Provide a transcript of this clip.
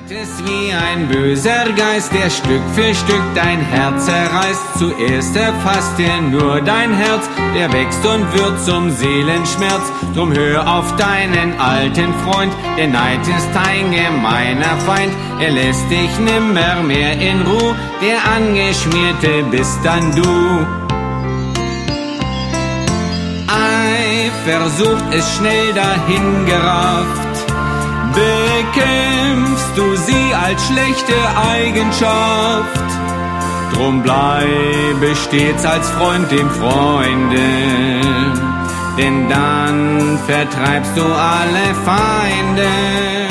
Ist wie ein böser Geist, der Stück für Stück dein Herz zerreißt. Zuerst erfasst er nur dein Herz, der wächst und wird zum Seelenschmerz. Drum hör auf deinen alten Freund, der Neid ist ein gemeiner Feind. Er lässt dich nimmer mehr in Ruhe, der Angeschmierte bist dann du. Eifersucht ist schnell dahingerafft, bekämpfst du sie als schlechte Eigenschaft. Drum bleibe stets als Freund dem Freunde, denn dann vertreibst du alle Feinde.